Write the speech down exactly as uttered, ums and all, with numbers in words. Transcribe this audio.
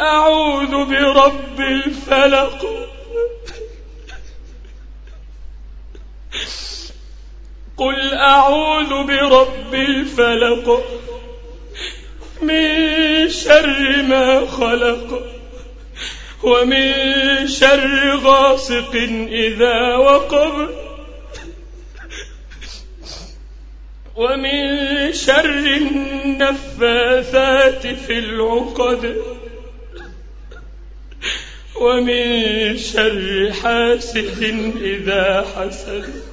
أعوذ برب الفلق قل أعوذ برب الفلق من شر ما خلق ومن شر غاسق إذا وقب ومن شر النفاثات في العقد ومن شر حاسد إذا حسد